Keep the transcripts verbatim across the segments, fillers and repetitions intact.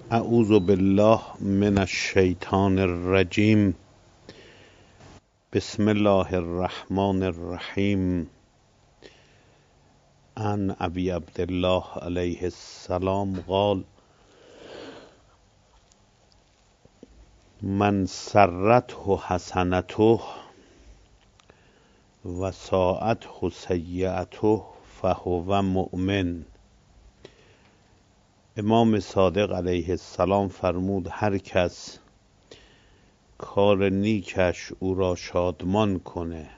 اعوذ بالله من الشیطان الرجیم. بسم الله الرحمن الرحیم. عن ابی عبدالله علیه السلام قال: من سرته حسنته و ساءته سیئته فهو مؤمن. امام صادق علیه السلام فرمود هر کس کار نیکش او را شادمان کنه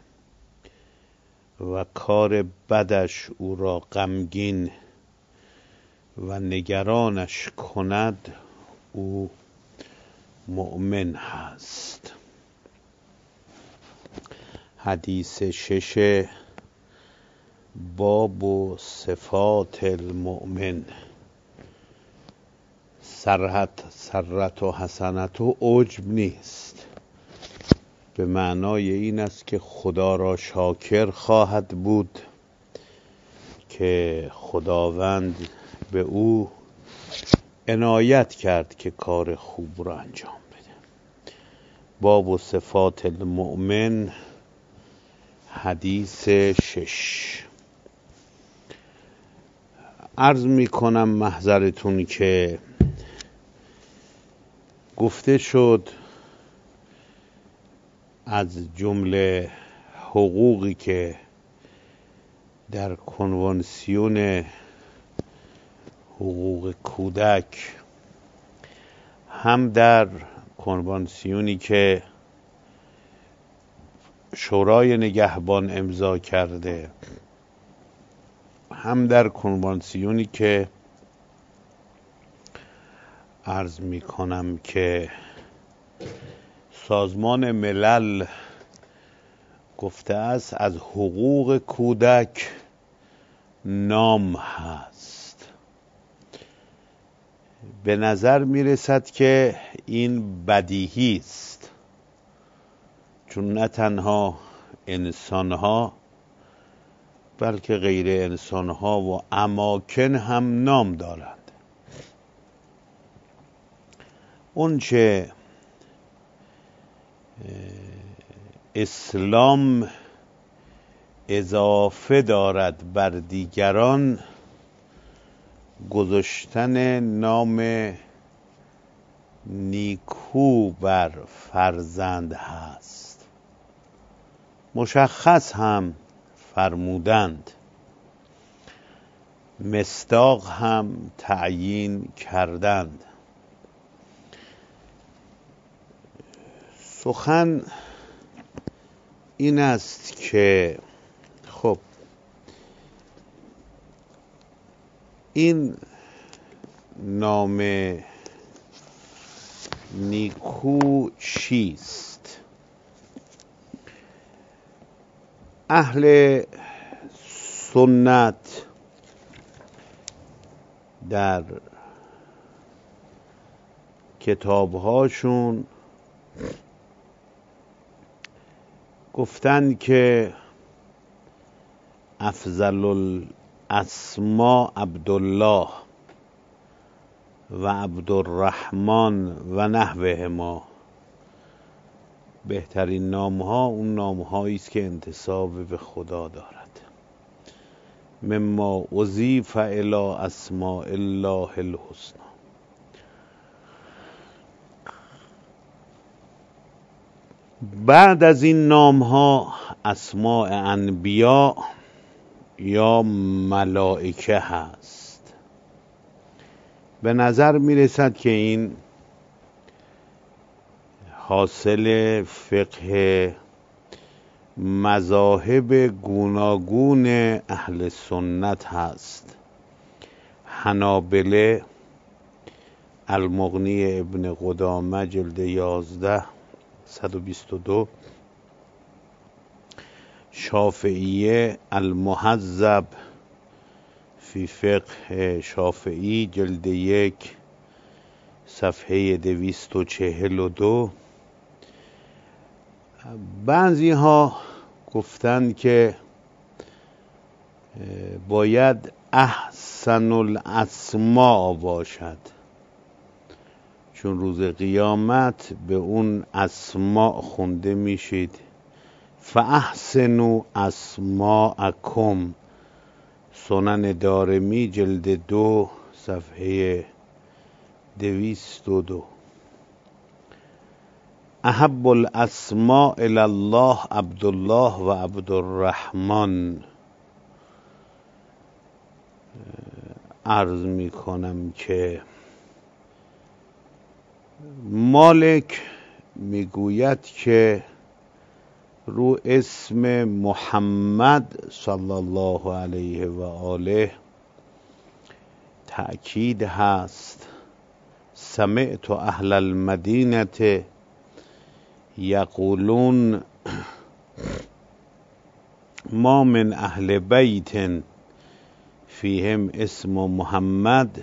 و کار بدش او را غمگین و نگرانش کند، او مؤمن هست. حدیث شش، باب و صفات المؤمن. سرت سرت و حسنت و عجب نیست، به معنای این است که خدا را شاکر خواهد بود که خداوند به او عنایت کرد که کار خوب را انجام بده. باب و صفات المؤمن، حدیث شش. عرض می کنم محضرتون که گفته شد از جمله حقوقی که در کنوانسیون حقوق کودک، هم در کنوانسیونی که شورای نگهبان امضا کرده، هم در کنوانسیونی که عرض می کنم که سازمان ملل گفته است از حقوق کودک نام هست. به نظر می رسد که این بدیهی است، چون نه تنها انسانها بلکه غیر انسانها و اماکن هم نام دارند. اون چه اسلام اضافه دارد بر دیگران، گذاشتن نام نیکو بر فرزند هست. مشخص هم فرمودند، مصداق هم تعیین کردند. سخن این است که خب این نام نیکو چیست؟ اهل سنت در کتابهاشون گفتند که افضل الاسماء عبدالله و عبدالرحمن و نحوهما. بهترین نام ها اون نام هایی است که انتساب به خدا دارد. مما اضیف الی اسماء الله الحسنی. بعد از این نام ها اسماء انبیا یا ملائکه هست. به نظر می رسد که این حاصل فقه مذاهب گوناگون اهل سنت هست. حنابله، المغنی ابن قدامه جلد یازده صد و بیست و دو، شافعیه المهذب فی فقه شافعی جلد یک صفحه دویست و چهل و دو. بعضی ها گفتند که باید احسن الاسماء باشد. چون روز قیامت به اون اسماء خونده میشید. فاحسنوا اسماءکم، سنن دارمی جلد دو صفحه دویست و دو. احب الاسماء الی الله عبدالله و عبدالرحمن. عرض می کنم که مالک میگوید که رو اسم محمد صلی الله علیه و آله تأکید هست. سمعت اهل المدینه یقولون ما من اهل بیت فیهم اسم محمد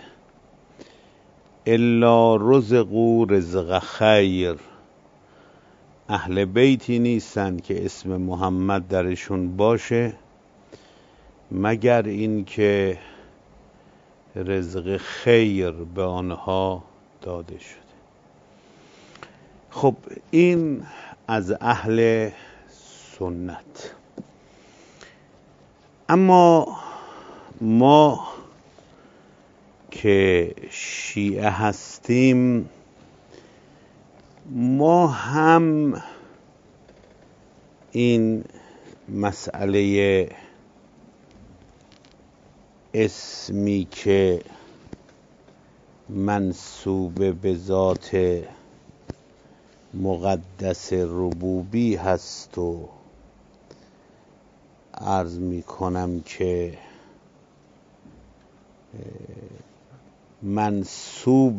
الا رزقوا رزق خیر. اهل بیتی نیستند که اسم محمد درشون باشه مگر اینکه رزق خیر به آنها داده شده. خب این از اهل سنت. اما ما که شیعه هستیم، ما هم این مسئله اسمی که منسوب به ذات مقدس ربوبی هست و عرض می کنم که منسوب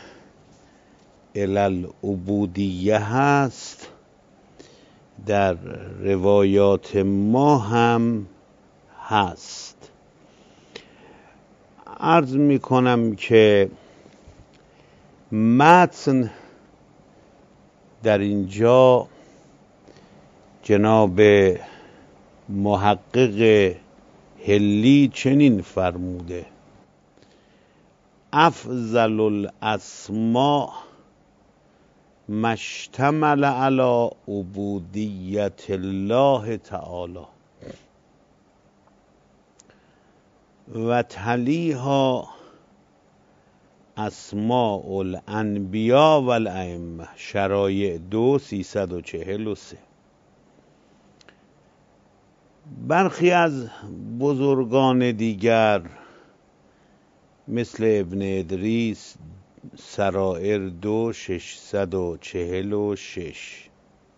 الالعبودیه هست، در روایات ما هم هست. عرض می کنم که متن در اینجا جناب محقق حلی چنین فرموده: افضل الاسماء مشتمل علی عبودیت الله تعالی و تلیها اسماء الانبیاء و الائمه. شرایع دو سیصد و چهل و سه. برخی از بزرگان دیگر مثل ابن ادریس سرائر دو ششصد و چهل و شش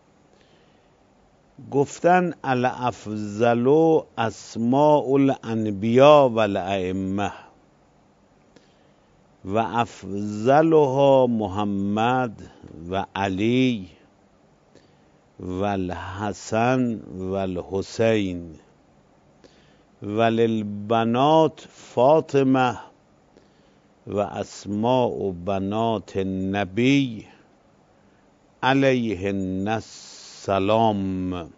گفتن الافضل اسماء الانبیاء و الائمه و افضلها محمد و علی و الحسن و الحسین و للبنات فاطمه و اسماء بنات النبی علیهن السلام.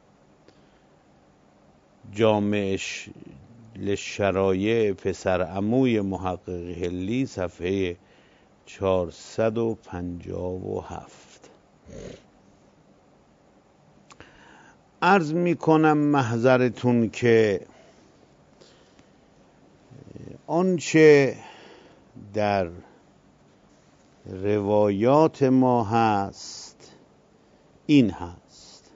جامع للشرایع پسر عموی محقق حلی صفحه چهارصد و پنجاه و هفت. عرض می کنم محضرتون که آنچه در روایات ما هست این هست: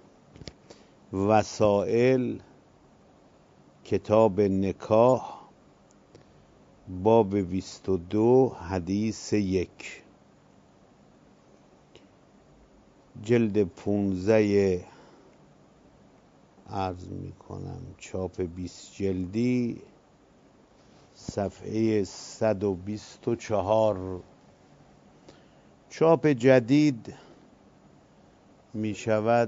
وسائل کتاب نکاح باب بیست و دو حدیث یک، جلد پونزه عرض می کنم چاپ بیست جلدی صفحه صد و بیست و چهار. چاپ جدید می شود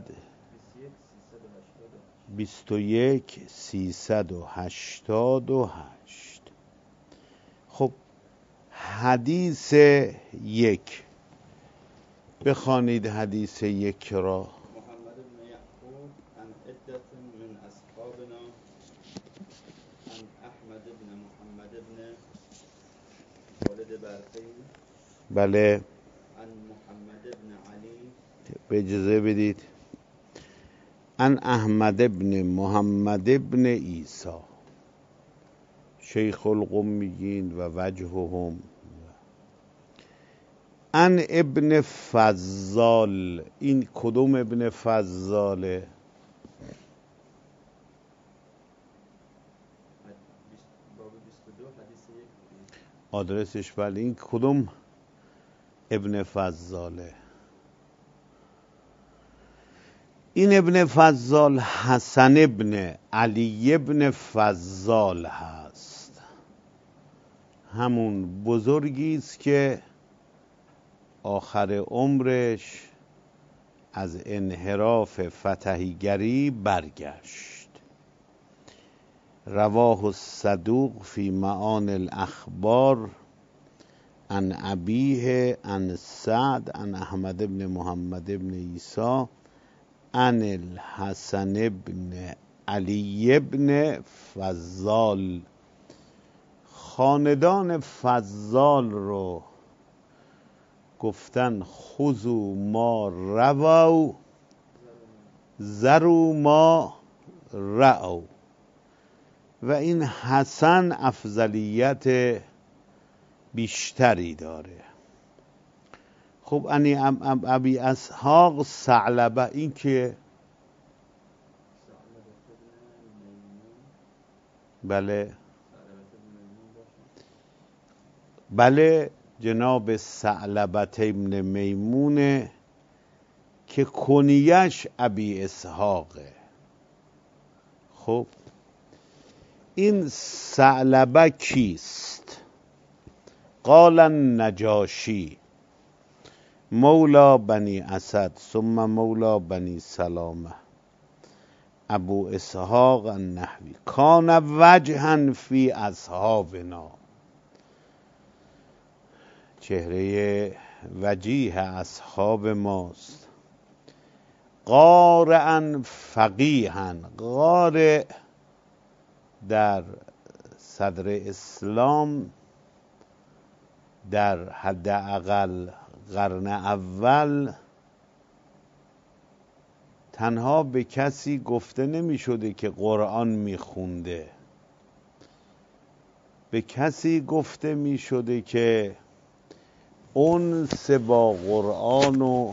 بیست و یک سیصد و هشتاد و هشت. خب حدیث یک بخوانید. حدیث یک را: محمد بن یعقوب عن عدة من اصحابنا عن احمد بن محمد بن والد برقی بله به اجازه بدید. ان احمد ابن محمد ابن عیسی شیخ القمیین و وجههم. ان ابن فضال، این کدوم ابن فضاله؟ آدرسش بله، این کدوم ابن فضاله؟ این ابن فضال حسن ابن علی ابن فضال هست، همون بزرگی است که آخر عمرش از انحراف فتحیگری برگشت. رواه الصدوق فی معانی الاخبار عن ابیه عن سعد عن احمد ابن محمد ابن عیسی عن الحسن ابن علی ابن فضال. خاندان فضال رو گفتن خذوا ما رووا ذروا ما رأوا، و این حسن افضلیت بیشتری داره. خب انی ابی اسحاق ثعلبه، این که بله بله جناب ثعلبه ابن میمونه که کنیش ابی اسحاقه. خب این ثعلبه کیست؟ قال النجاشی مولا بنی اسد ثم مولا بنی سلامه ابو اسحاق النحوی کان وجها فی اصحابنا، چهره وجیه اصحاب ماست. قارعا فقیها، قارع در صدر اسلام در حداقل قرن اول تنها به کسی گفته نمی شده که قرآن می خونده، به کسی گفته می شده که انس با قرآن و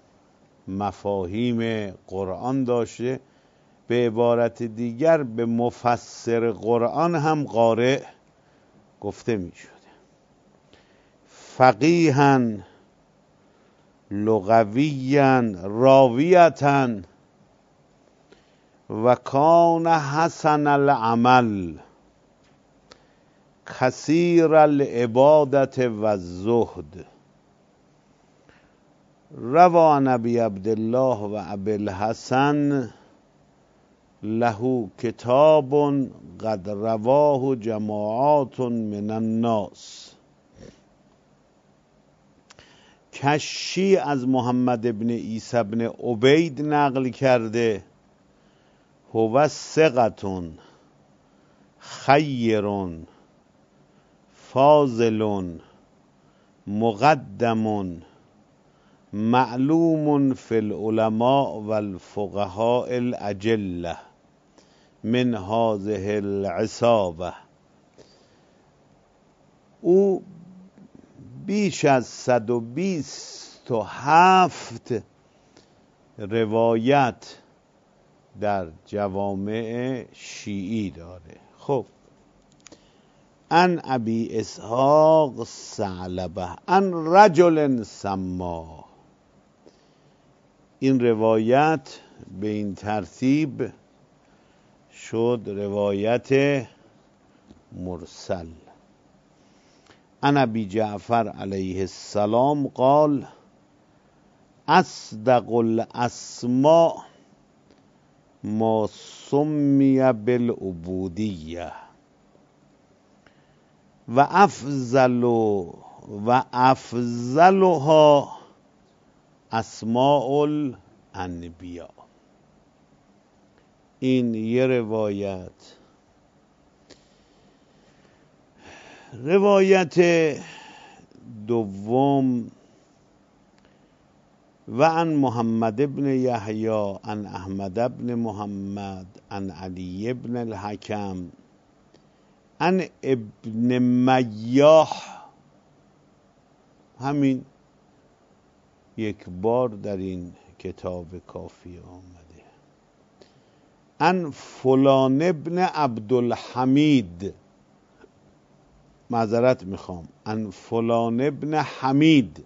مفاهیم قرآن داشته. به عبارت دیگر به مفسر قرآن هم قارئ گفته می شده. فقیها لغویا راویتا و کان حسن العمل کثیر العبادت و الزهد. روى عن ابی عبدالله و ابی الحسن له کتاب قد رواه جماعات من الناس. کشی از محمد ابن عیسی ابن عبید نقل کرده، هو ثقة خیر فاضل مقدم معلوم فی العلماء و الفقهاء الاجله من هذه العصابه. او بیش از صد و بیست و هفت روایت در جوامع شیعی داره. خب ان ابی اسحاق ثعلبه ان رجل سما، این روایت به این ترتیب شد روایت مرسل. ان ابی جعفر علیه السلام قال اصدق الاسماء ما سمی بالعبودیه و افضل و افضلها اسماء الانبیاء. این یه روایت. روایت دوم و عن محمد ابن یحیی عن احمد ابن محمد عن علی ابن الحکم عن ابن میاح. همین یک بار در این کتاب کافی آمده. عن فلان ابن عبدالحمید، معذرت میخوام، عن فلان ابن حمید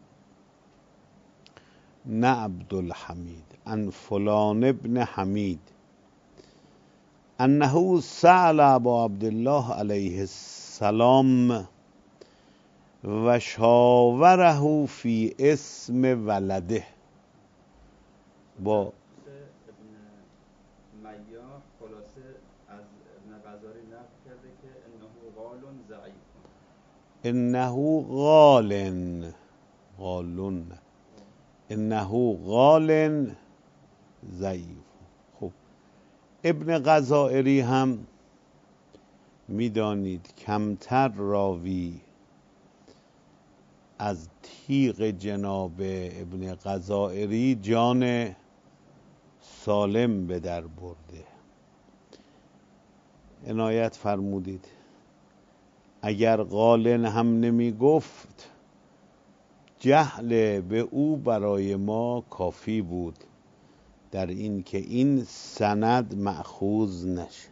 نه عبدالحمید، عن فلان ابن حمید انه سأل ابا عبدالله علیه السلام و شاوره فی اسم ولده. با ابن میاح خلاصه از ابن غزالی نقل کرده که انه قال ضعیف، انه قال قالون انه قال ضعیف. خب ابن غزائری هم میدانید کمتر راوی از تیغ جناب ابن غزائری جان سالم به در برده. عنایت فرمودید اگر قالن هم نمی گفت جهل به او برای ما کافی بود در این که این سند مأخوذ نشه.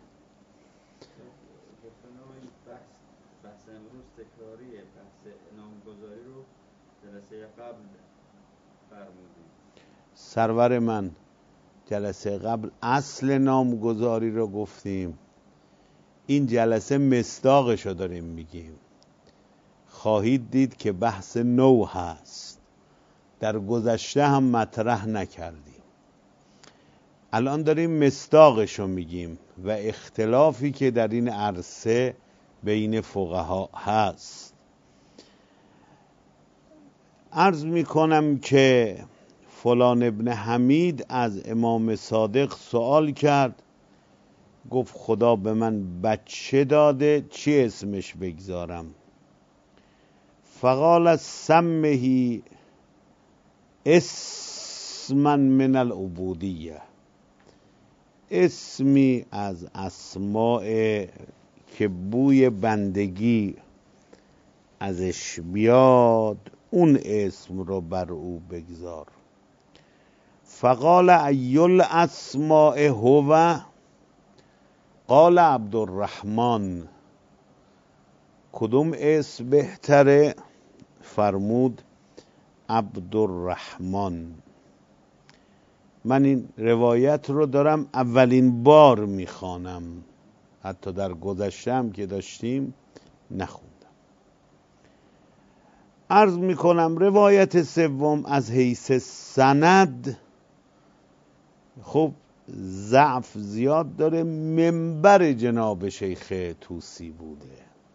گفتن این بحث بحث امروز تکراریه، بحث نامگذاری رو جلسه قبل فرمودیم. سرور من جلسه قبل اصل نامگذاری رو گفتیم، این جلسه مصداقش رو داریم میگیم. خواهید دید که بحث نو هست، در گذشته هم مطرح نکردیم، الان داریم مصداقش رو میگیم و اختلافی که در این عرصه بین فقها هست. عرض میکنم که فلان ابن حمید از امام صادق سوال کرد، گفت خدا به من بچه داده، چی اسمش بگذارم؟ فقال سمه اسما من العبودیه، اسمی از اسماء که بوی بندگی ازش بیاد اون اسم رو بر او بگذار. فقال ای الاسماء هو؟ قال عبدالرحمن. کدوم اسم بهتره؟ فرمود عبدالرحمن. من این روایت رو دارم اولین بار میخوانم، حتی در گذشته هم که داشتیم نخوندم. عرض میکنم روایت سوم از حیث سند خب ضعف زیاد داره، منبر جناب شیخ طوسی بوده.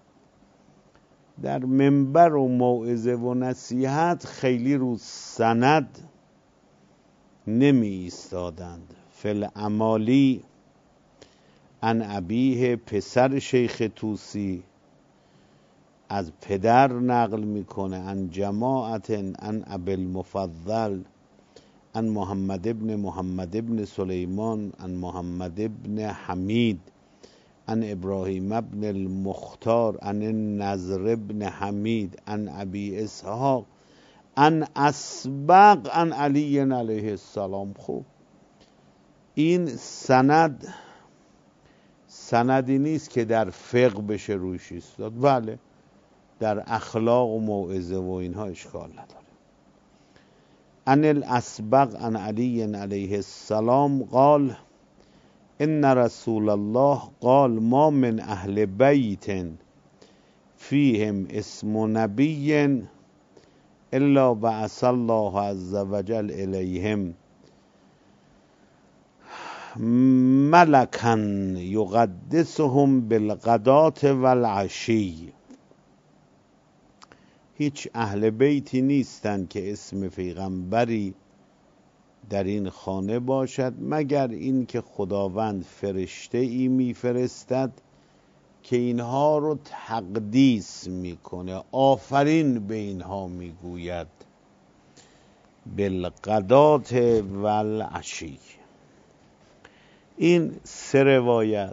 در منبر و موعظه و نصیحت خیلی رو سند نمی ایستادند. فل عمالی ان ابیه، پسر شیخ طوسی از پدر نقل میکنه، ان جماعت ان ابی المفضل ان محمد ابن محمد ابن سلیمان ان محمد ابن حمید ان ابراهیم ابن المختار ان نضر ابن حمید ان ابی اسحاق ان اسبق ان علی علیه السلام. خوب این سند سندی نیست که در فقه بشه روش ایستاد، بله در اخلاق و موعظه و اینها اشکال نداره. ان الاسبق ان علی علیه السلام قال ان رسول الله قال ما من اهل بیت فیهم اسم نبی الا بعث الله عز وجل الیهم ملکا یقدسهم بالغداة والعشی. هیچ اهل بیتی نیستند که اسم پیغمبری در این خانه باشد مگر این که خداوند فرشته ای میفرستد که اینها رو تقدیس میکنه، آفرین به اینها میگوید. بالغدات والعشی. این سه روایت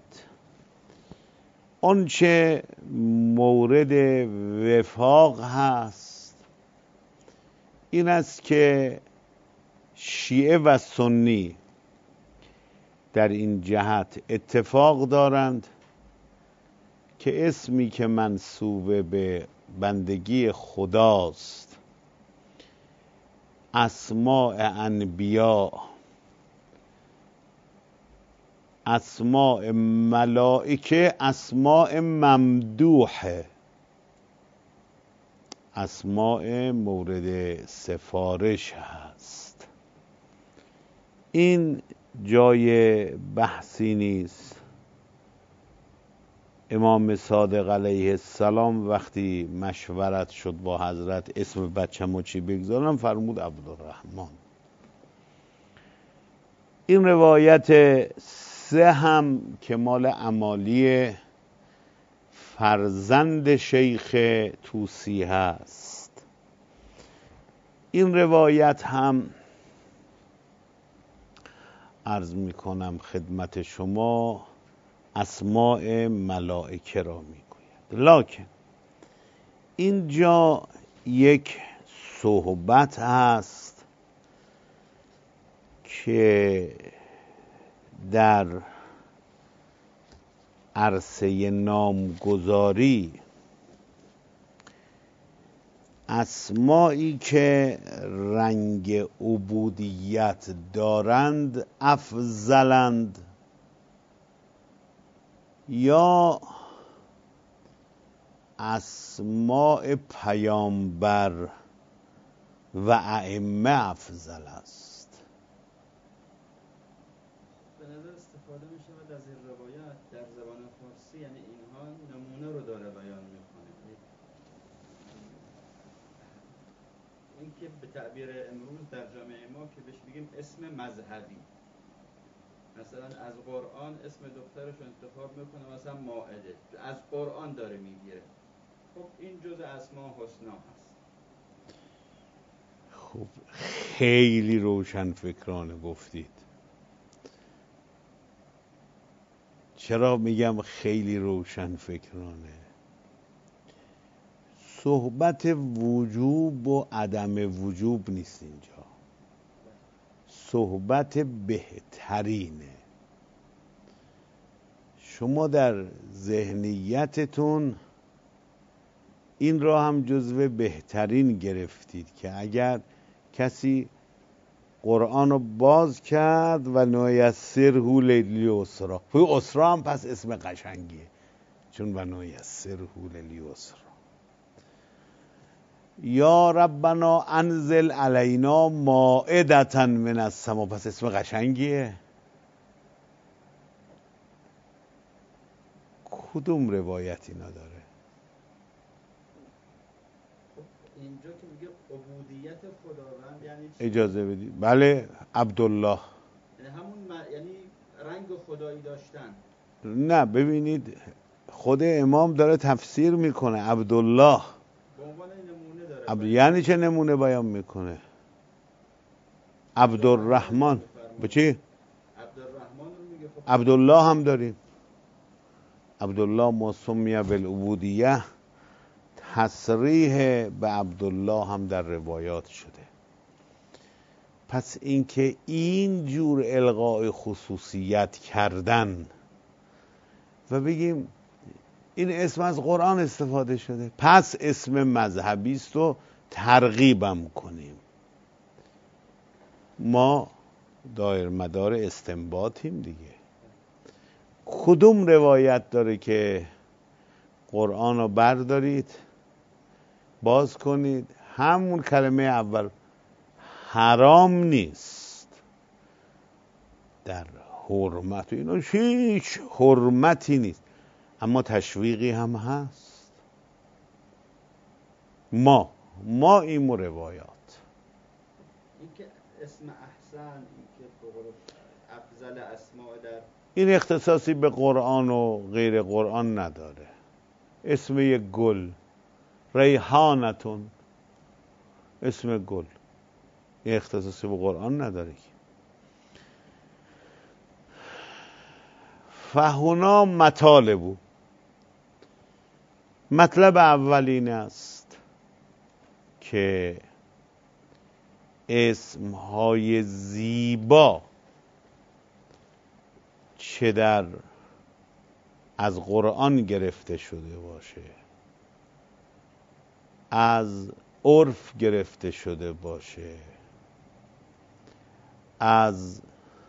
آنچه مورد وفاق هست این است که شیعه و سنی در این جهت اتفاق دارند که اسمی که منسوب به بندگی خداست، اسماء انبیا، اسماء ملائکه، اسماء ممدوحه، اسماء مورد سفارش هست. این جای بحثی نیست. امام صادق علیه السلام وقتی مشورت شد با حضرت اسم بچه‌مو چی بگذارم، فرمود عبدالرحمن. این روایت سه هم که مال امالی فرزند شیخ طوسی هست. این روایت هم عرض می کنم خدمت شما اسماء ملائکه را می گوید. لکن اینجا یک صحبت هست که در عرصه نامگذاری اسمایی که رنگ عبودیت دارند افضلند یا اسماء پیامبر و ائمه افضل است. به نظر استفاده می شود از این روایت در زبان فارسی، یعنی اینها نمونه رو داره بیان میکنه. این که به تعبیر امروز در جامعه ما که بهش بگیم اسم مذهبی، مثلا از قرآن اسم دخترش انتخاب میکنه مثلا مائده، از قرآن داره میگیره. خب این جز اسماء حسنا هست. خب خیلی روشن فکرانه گفتید. چرا میگم خیلی روشن فکرانه؟ صحبت وجوب و عدم وجوب نیست اینجا، صحبت بهترینه. شما در ذهنیتتون این را هم جزو بهترین گرفتید که اگر کسی قرآن رو باز کرد و نیسره للیسری، توی اسرا هم پس اسم قشنگیه، چون و نیسره للیسری. یا ربنا انزل علینا مائدة من السما، پس اسم قشنگیه. کدوم روایتی نداره؟ اینجا که میگه عبودیت خداوند یعنی چی؟ اجازه بدید. بله، عبدالله، یعنی همون م... یعنی رنگ خدایی داشتن. نه ببینید خود امام داره تفسیر میکنه عبدالله به عنوان نمونه داره. عبد... یعنی چه نمونه بیان میکنه؟ عبدالرحمن به چی؟ عبدالرحمن رو میگه. خب عبدالله هم داریم. عبدالله مسمیه بالعبودیه، تصریح به عبدالله هم در روایات شده. پس اینکه این جور الغای خصوصیت کردن و بگیم این اسم از قرآن استفاده شده پس اسم مذهبی است و ترغیبم کنیم، ما دایر مدار استنباطیم دیگه. کدوم روایت داره که قرآن رو بردارید باز کنید همون کلمه اول حرام نیست، در حرمت اینو هیچ حرمتی نیست، اما تشویقی هم هست. ما ما این روایات، این که اسم احسن، این که به قول افضل اسماء در این اختصاصی به قرآن و غیر قرآن نداره. اسم یک گل، ریحانتون، اسم گل، این اختصاصی به قرآن نداره. فهنا مطالبو، مطلب اولین است که اسمهای زیبا چه در از قرآن گرفته شده باشه، از عرف گرفته شده باشه، از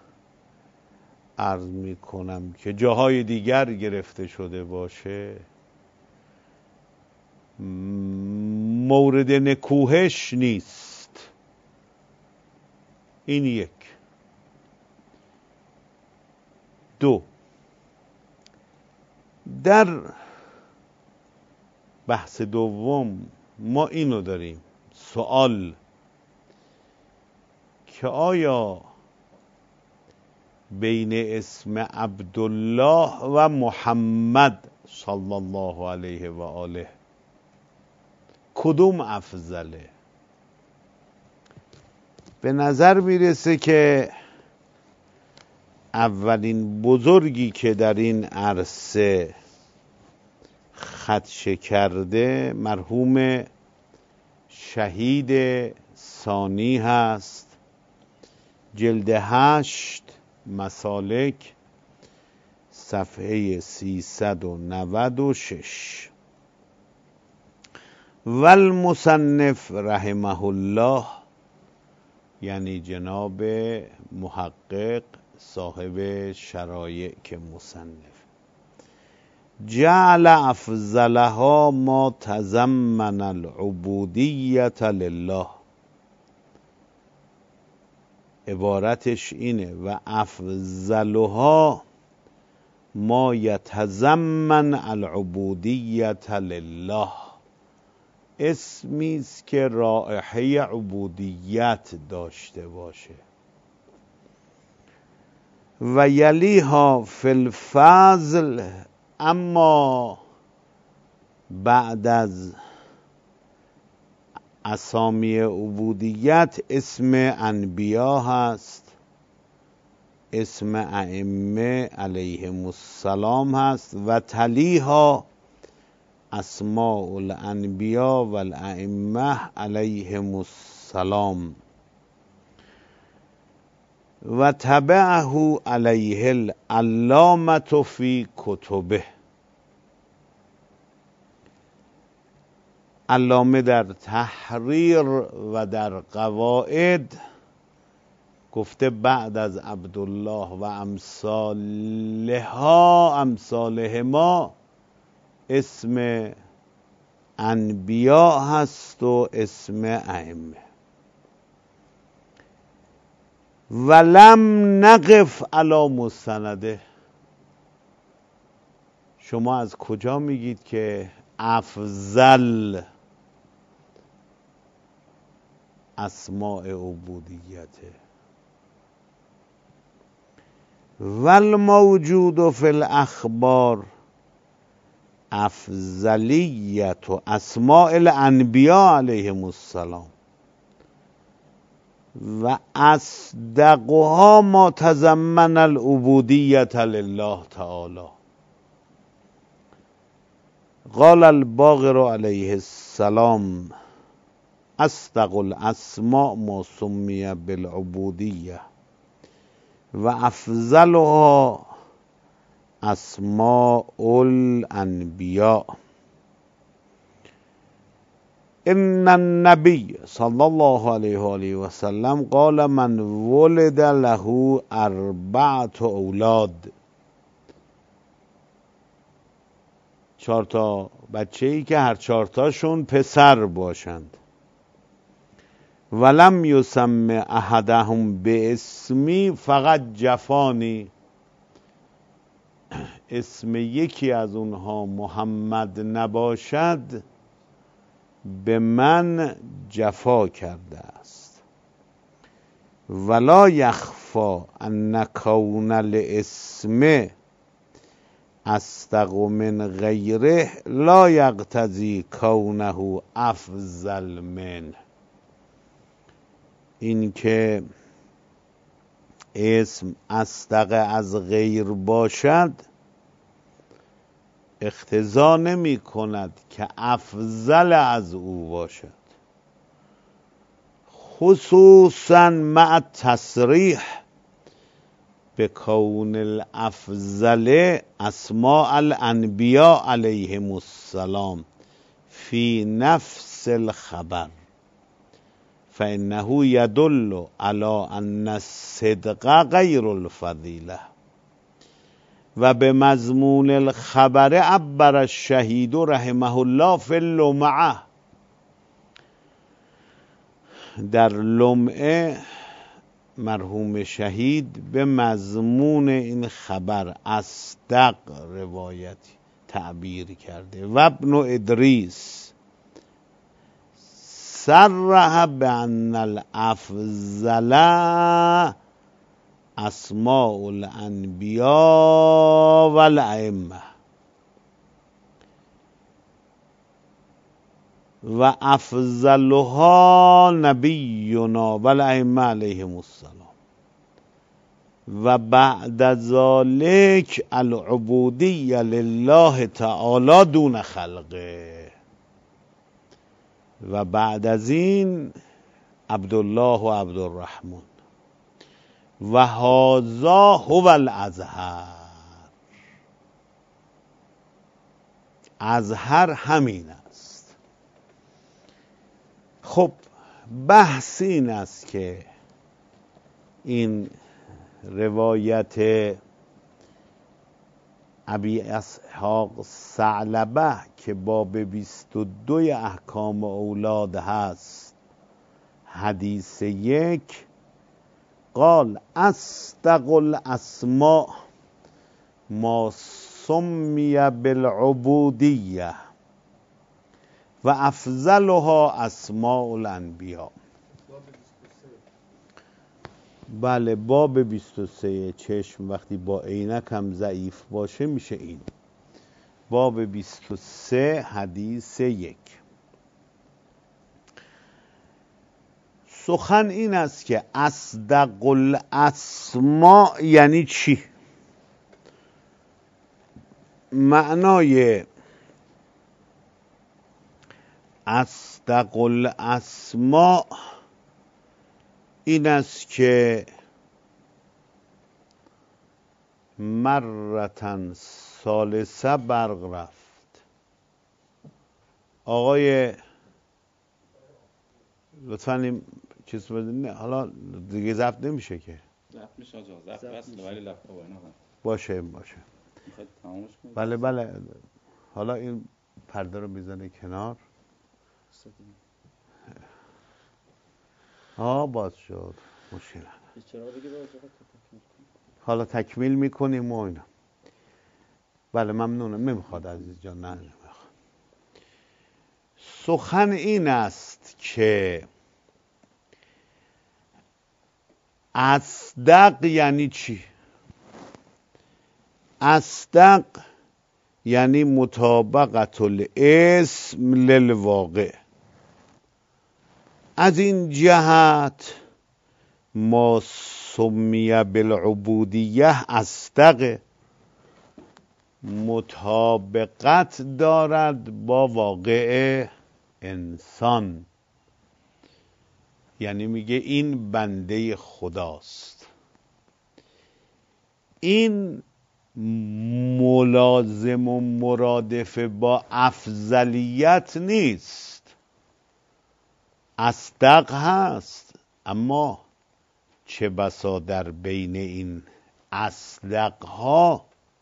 عرض می کنم که جاهای دیگر گرفته شده باشه، مورد نکوهش نیست. این یک. دو، در بحث دوم ما اینو داریم، سوال که آیا بین اسم عبدالله و محمد صلی الله علیه و آله کدوم افضله؟ به نظر میرسه که اولین بزرگی که در این عرصه خدشه کرده مرحوم شهید ثانی هست، جلد هشت مسالک صفحه سیصد و نود و شش. و المصنف رحمه الله، یعنی جناب محقق صاحب شرایع که مصنف، جعل افضلها ما تضمن العبودیت لله، عبارتش اینه و افضلها ما یتضمن العبودیت لله، اسمی است که رائحه عبودیت داشته باشه. و یلیها فی الفضل، اما بعد از اسامی عبودیت اسم انبیا هست، اسم ائمه علیهم السلام هست، و تلیها اسماء الانبیا و الائمه علیهم السلام، و تبعه علیه العلامة فی کتبه. علامه در تحریر و در قواعد گفته بعد از عبدالله و امثالها امثالهما اسم انبیا هست و اسم ائمه. ولم نقف علی مستنده، شما از کجا میگید که افضل اسماء عبودیته؟ والموجود فی الاخبار افضلیت و اسماء الانبیاء علیهم السلام و اصدقها ما تضمن العبودیت لله تعالی. قال الباقر علیه السلام اصدق الاسماء ما سمی بالعبودیه و افضلها اسماء الانبیاء. ان النبی صلی الله علیه و آله و سلم قال من ولد له اربعة اولاد، چهار تا بچه ای که هر چهار تاشون پسر باشند، ولم یسم احدهم به اسمی فقط جفانی، اسم یکی از اونها محمد نباشد به من جفا کرده است. ولا یخفا ان کون الاسم اصدق من غیره لا یقتضی کونه افضل منه. این که اسم اصدق از غیر باشد اقتضا نمی کند که افضل از او باشد، خصوصا مع تصریح به کون الافضل اسماء الانبیاء علیهم السلام فی نفس الخبر، فانه یدل علی ان الصدق غیر الفضیله. و به مضمون الخبر عبر الشهید رحمه الله فی اللمعه، در لمعه مرحوم شهید به مضمون این خبر اصدق روایتی تعبیر کرده. و ابن ادریس صرح بان الافضل اسماء الانبیاء والائمه و افضلها نبینا والائمه علیهم السلام و بعد ذلک العبودیه لله تعالی دون خلقه، و بعد از این عبدالله و عبدالرحمن و هذا هو الازهر. ازهر همین است. خب بحث این است که این روایت ابی اسحاق ثعلبه که باب بیست و دو احکام اولاد هست، حدیث یک، قال اصدق الاسماء ما سمی بالعبودیه و افضلها اسماء الانبیاء. بله باب بیست و سه چشم وقتی با عینک هم ضعیف باشه میشه این باب بیست و سه حدیث یک. سخن این است که اصدق الاسماء یعنی چی؟ معنای اصدق الاسماء این است که مرتن ثالثه برق رفت. آقای لطفاً این چیز بدین، حالا دیگه ضبط نمیشه که ضبط میشه آجا، ضبط بس ولی لپتاپ اینا باشه باشه میخواد تمامش کنید. بله بله. حالا این پرده رو میزنه کنار. ها باز شد مشکل. حالا تکمیل میکنیم و اینا. بله ممنونم. نمیخواد عزیز جان، نه نمیخواد. سخن این است که اصدق یعنی چی؟ اصدق یعنی مطابقت الاسم للواقع. از این جهت ما سمی بالعبودیه اصدق مطابقت دارد با واقع انسان، یعنی میگه این بنده خداست. این ملازم و مرادف با افضلیت نیست. اصدق هست، اما چه بسا در بین این اصدق ها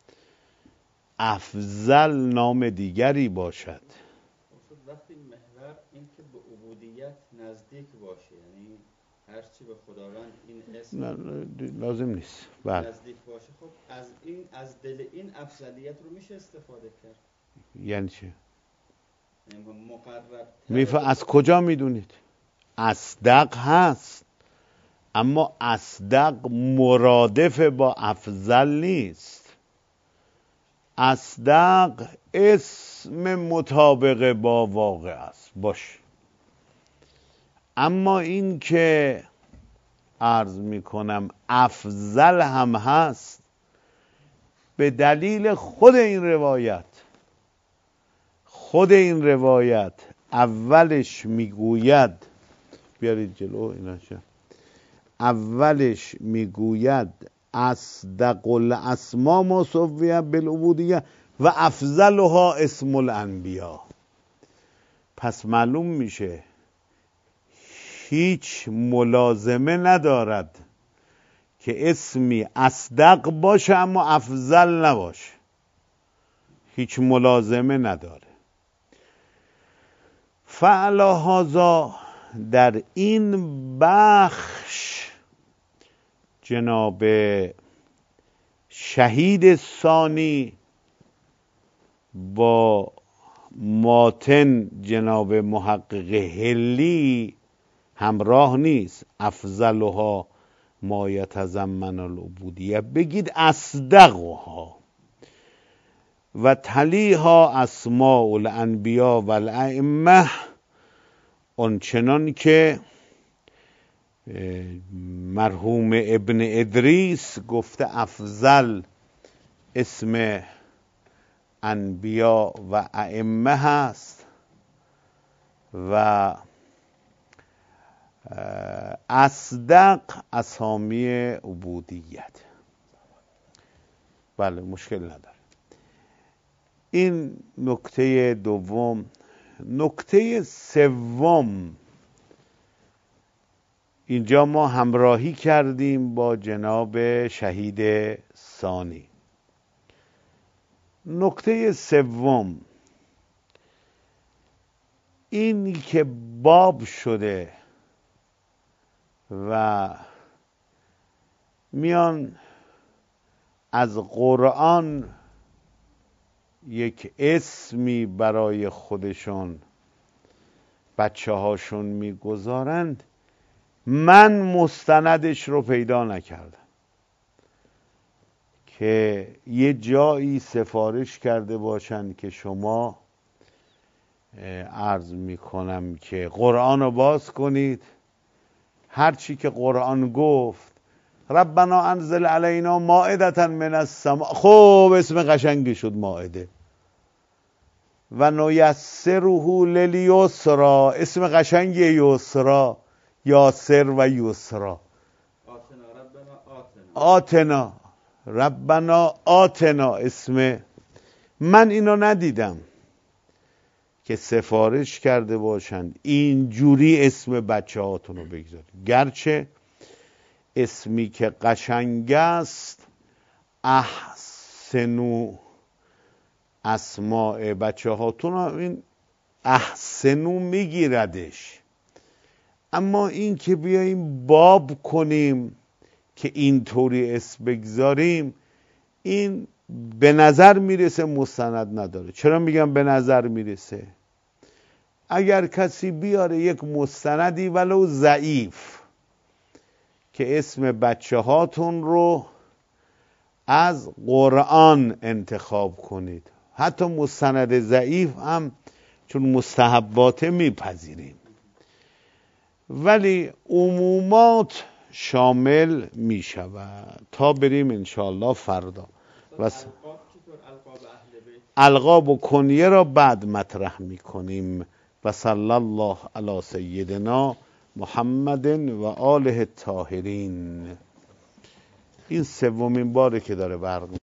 افضل نام دیگری باشد. وقتی محور این که به عبودیت نزدیک باشه، یعنی هرچی به خداوند این اسم نه لازم نیست بله نزدیک باشه، خب از این از دل این افضلیت رو میشه استفاده کرد. یعنی چه؟ یعنی مقرب میف... از کجا میدونید؟ اصدق هست، اما اصدق مرادف با افضل نیست. اصدق اسم مطابق با واقع است باش. اما این که عرض میکنم افضل هم هست به دلیل خود این روایت. خود این روایت اولش میگوید، بیارید جلو اینا شد، اولش میگوید اصدق الاسما ما سویه بالعبودیه و افضلها اسم الانبیا. پس معلوم میشه هیچ ملازمه ندارد که اسمی اصدق باشه اما افضل نباشه، هیچ ملازمه نداره. فعلا هذا در این بخش جناب شهید ثانی با ماتن جناب محقق هلی همراه نیست. افضلها ما یتضمن العبودیه بگید اصدقها و تلیها اسماء الانبیا و الائمه، آنچنان که مرحوم ابن ادریس گفته افضل اسم انبیا و ائمه هست و اصدق اسامی عبودیت. بله مشکل نداره. این نکته دوم. نکته سوم، اینجا ما همراهی کردیم با جناب شهید ثانی. نکته سوم این که باب شده و میان از قرآن یک اسمی برای خودشون بچه هاشون میگذارند، من مستندش رو پیدا نکردم که یه جایی سفارش کرده باشند که شما عرض میکنم که قرآن رو باز کنید، هرچی که قرآن گفت ربنا انزل علینا مائدة من السماء، خب اسم قشنگی شد مائده. و نیسره للیسرا، اسم قشنگی یسرا، یاسر و یسرا. آتنا ربنا آتنا اسم. من اینو ندیدم که سفارش کرده باشند اینجوری اسم بچه هاتون رو بگذارید، گرچه اسمی که قشنگ است احسنو اسماء بچه هاتون، این احسنو میگیردش، اما این که بیاییم باب کنیم که اینطوری اسم بگذاریم، این به نظر میرسه مستند نداره. چرا میگم به نظر میرسه؟ اگر کسی بیاره یک مستندی ولو ضعیف که اسم بچه هاتون رو از قرآن انتخاب کنید، حتی مستند ضعیف هم چون مستحباته میپذیریم، ولی عمومات شامل میشود. تا بریم انشاءالله فردا. وس... القاب و کنیه را بعد مطرح میکنیم. و صلی الله علی سیدنا محمد و آله الطاهرین. این سومین باره که داره برق